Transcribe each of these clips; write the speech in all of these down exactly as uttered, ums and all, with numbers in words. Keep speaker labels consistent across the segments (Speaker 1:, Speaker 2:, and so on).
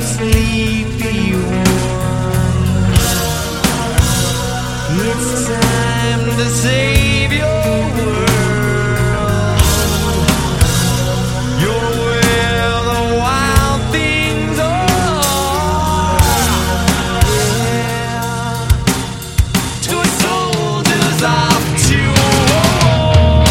Speaker 1: sleepy one. It's time to save your world. You're where the wild things are. Yeah. Toy soldiers off to war.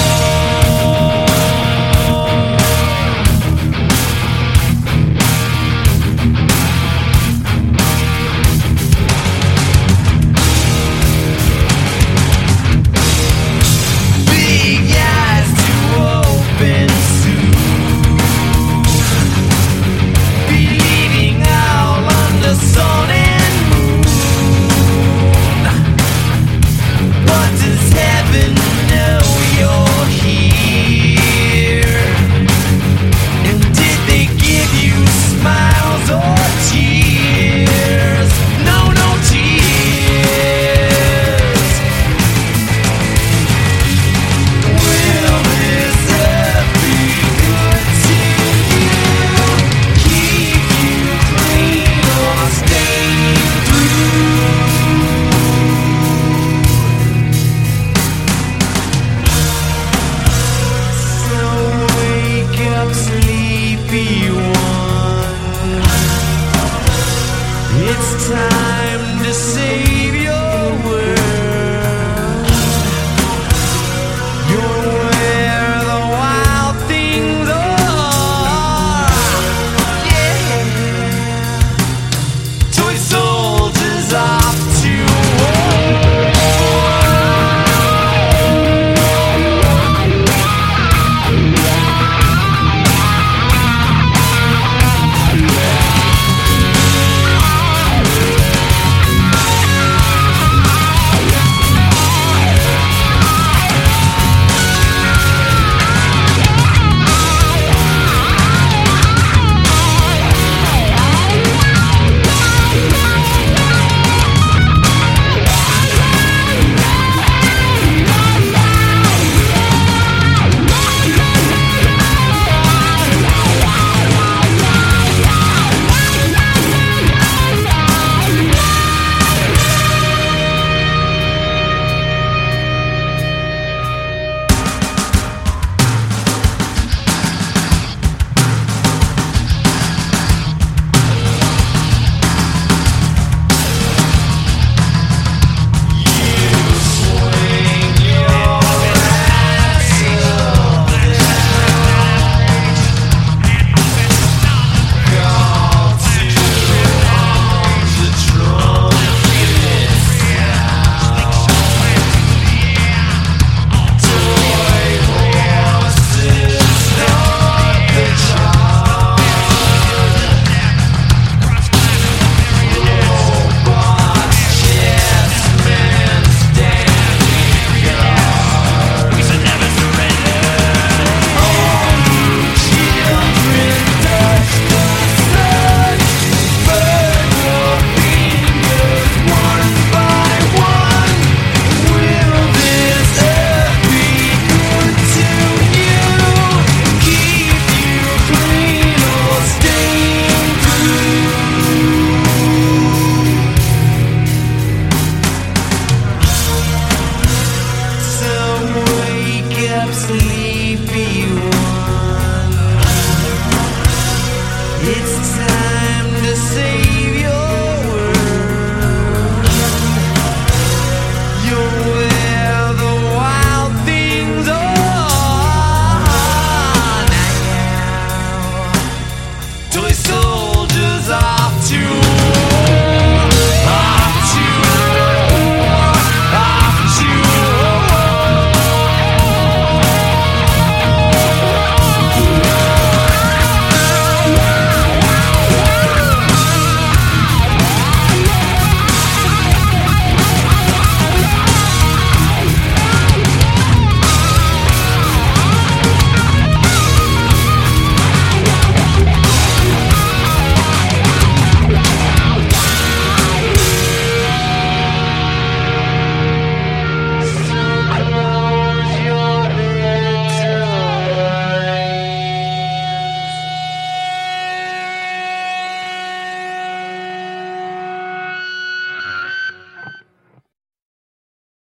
Speaker 1: Big eyes to open soon. Bleeding out under sun and moon. But does heaven know you're here? And did they give you smiles or tears? No, no tears. Will this earth be good to you? Keep you clean or stain through? So wake up, sleepy one. It's time to say